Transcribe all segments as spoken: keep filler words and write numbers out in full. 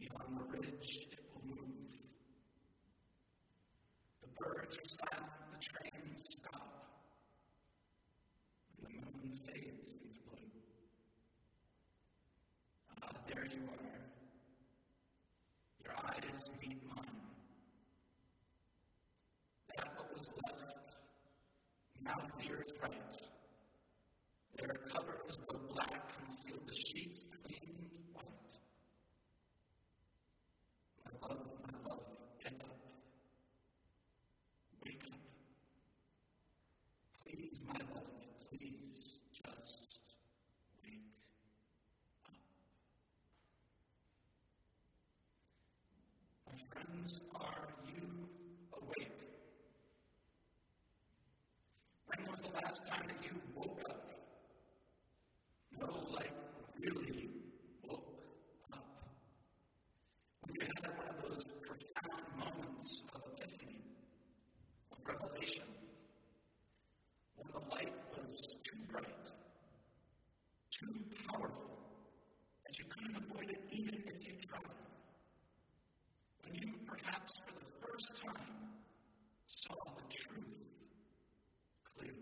Beyond the ridge, it will move. The birds are silent, the trains stop, and the moon fades into blue. Ah, there you are. Your eyes meet mine. That what was left, mouth the earth right. Their cover as though black concealed the sheets clean white. My love, my love, get up. Wake up. Please, my love, please just wake up. My friends, are you awake? When was the last time that you woke up? No, like, really woke up. When you had one of those profound moments of epiphany, of revelation, when the light was too bright, too powerful, that you couldn't avoid it even if you tried. When you, perhaps for the first time, saw the truth clearly.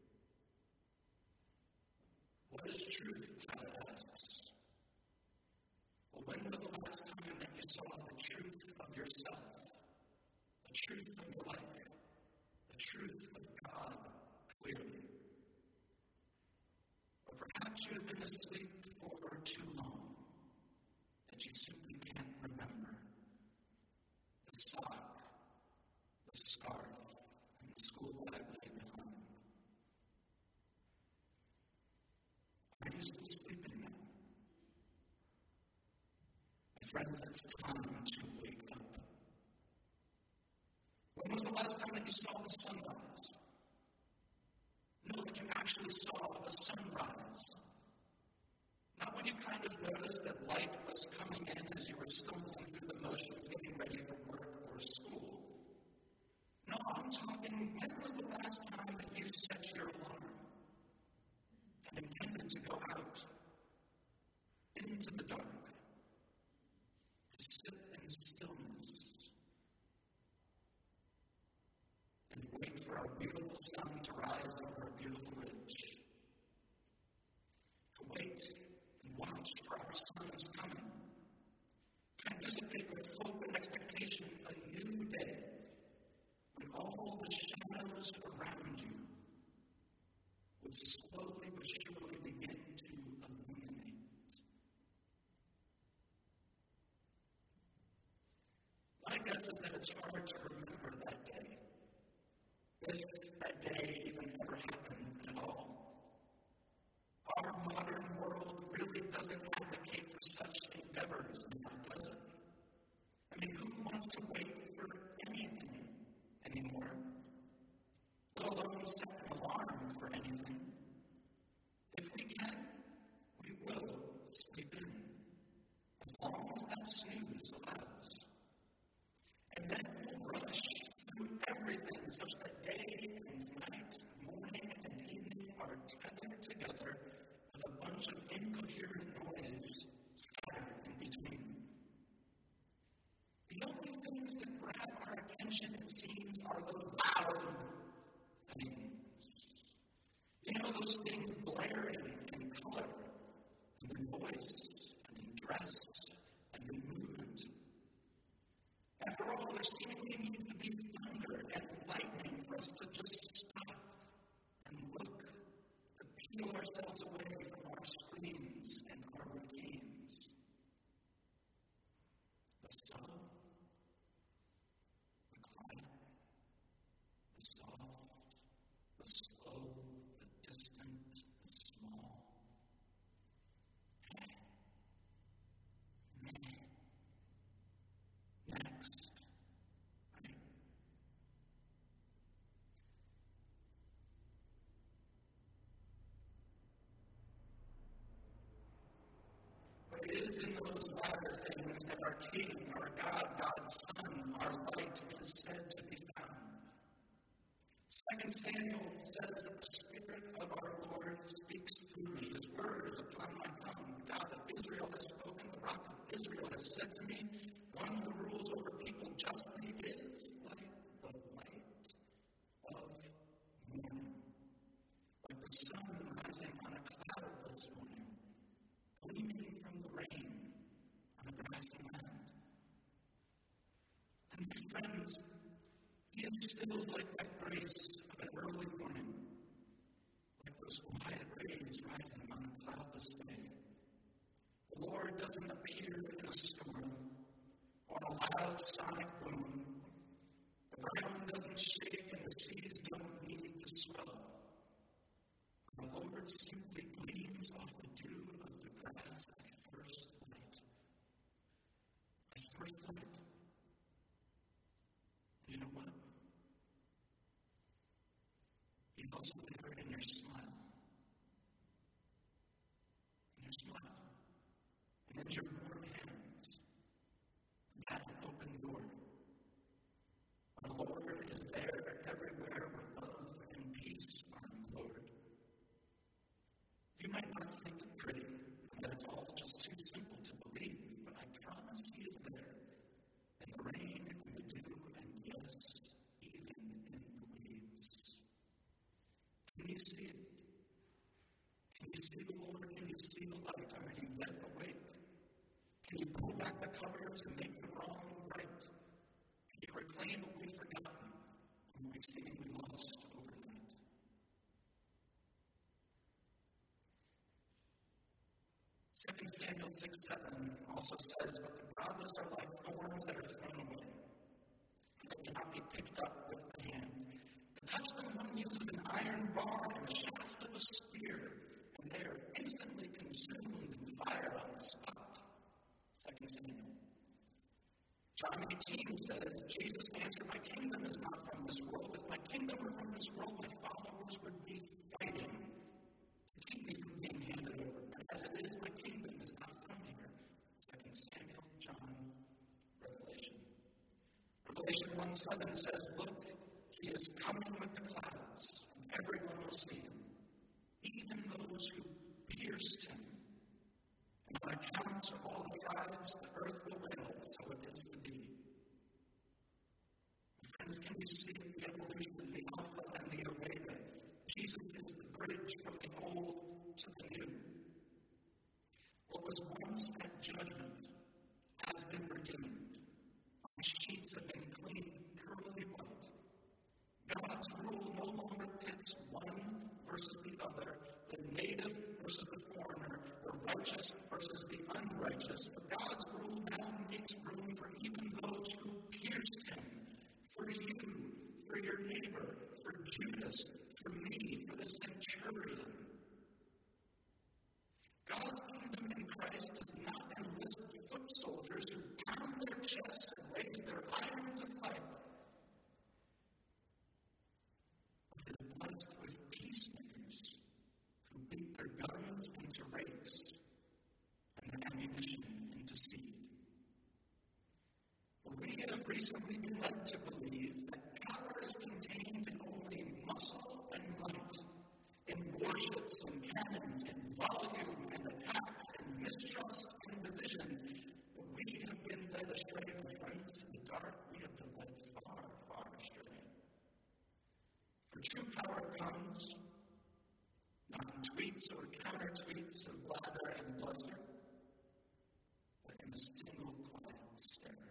What is truth? Pilate asks. Well, when was the last time that you saw the truth of yourself, the truth of your life, the truth of God clearly? Or perhaps you have been asleep for too long that you simply can't remember the sock, the scarf, and the school bag lay behind. Are you still sleeping now? My friends, it's time to wake up. When was the last time that you saw the sunrise? No, that you actually saw the sunrise. Not when you kind of noticed that light was coming in as you were stumbling through the motions, getting ready for work or school. No, I'm talking, when was the last time that you set your alarm and intended to go out into the dark, to sit in stillness and wait for our beautiful sun to rise over our beautiful ridge, to wait and watch for our sun's coming, to anticipate with hope and expectation a new day when all the shadows around you would slowly but surely begin to illuminate. My guess is that it's hard to remember that day, if that day even ever happened at all. Our modern world really doesn't advocate for such endeavors, now, does it? I mean, who wants to wait for anything anymore? Let alone set an alarm for anything. If we can, we will sleep in, as long as that snooze allows. And then we'll rush through everything such that day and night, morning and evening are tethered together with a bunch of incoherent noise scattered in between. The only things that grab our attention, it seems, are those loud things. You know, those things blaring in color, and in voice, and in dress, and in movement. After all, there seemingly needs to be thunder and lightning for us to just stop and look, to peel ourselves away from our screens and our routines. The subtle, the quiet, the soft, the slow, the distant, the small. Hey, me. Next. Right? But it is in those latter things that our King, our God, God's Son, our light is said to be found. Second Samuel says that the Spirit of our Lord speaks through me. His word is upon my tongue. God of Israel has spoken. The rock of Israel has said to me, one who rules over people justly is like the light of morning, like the sun rising on a cloud this morning, gleaming from the rain on a grassy land. And my friends, he is still like that grace of an early morning, like those quiet rays rising on a cloudless day. The Lord doesn't appear in a storm or a loud sonic boom. The ground doesn't shake and the seas don't need to swell. The Lord simply gleams off the dew of the grass at first light. At first light. You know what? He's also there in your smile. In your smile. And in your warm hands. That open door. The Lord is there everywhere where love and peace are implored. You might not think it pretty, and that it's all just too simple to believe, but I promise He is there. In the rain, in the dew, and yes, even in the weeds. Can you see it? Can you see the Lord? Can you see the light? Are you yet awake? Can you pull back the covers and make the wrong right? Can you reclaim what we've forgotten and we've seemingly lost overnight? Second Samuel six seven also says, but the godless are like thorns that are thrown away, and they cannot be picked up with the hand. To touch them, one uses an iron bar and a shaft of a spear, and they are instantly consumed in fire on the spot. Second Samuel. John eighteen says, Jesus answered, my kingdom is not from this world. If my kingdom were from this world, my followers would be fighting to keep me from being handed over. But as it is, my kingdom is not from here. Second Samuel, John, Revelation. Revelation one seven says, look, he is coming with the clouds, and everyone will see him, even those who pierced him. And on account of all the tribes, the earth will wail, so it is to be. My friends, can you see the evolution, the Alpha and the Omega? Jesus is the bridge from the old to the new. What was once at judgment has been redeemed. Our sheets have been cleaned pearly white. God's rule no longer pits one versus the other, the native versus the foreigner, the righteous versus the unrighteous. But God's rule now makes room for even those who pierced him, for you, for your neighbor, for Judas, for me, for the centurion. God's kingdom in Christ does not enlist foot soldiers who pound their chests and raise their iron to fight. But it is blessed with peacemakers who beat their guns into rakes and their ammunition into seed. But we have recently been led to believe that power is contained in only muscle and might, in warships and cannons, in volume and attacks, in mistrust and division. But we have been led astray, my friends. In the dark, we have been led far, far astray. For true power comes not in tweets or counter-tweets of blather and bluster, but in a single quiet stare,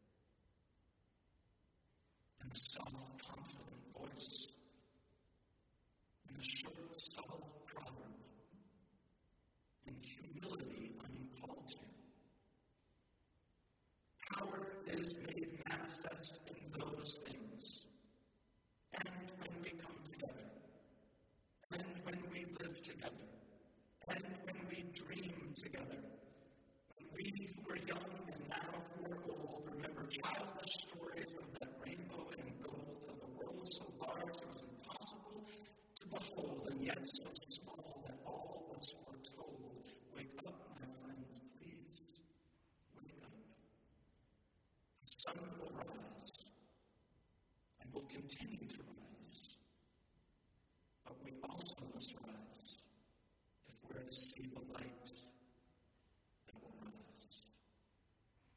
in a soft, confident voice, in a short, subtle proverb, in humility uncalled to. Power is made manifest in those things, and when we come together, and when we live together, and when we dream together, when we who are young and now who are old remember childish stories of that rainbow and gold, of a world so large it was impossible to behold, and yet so small that all was foretold. Wake up, my friends, please. Wake up. The sun will rise and will continue to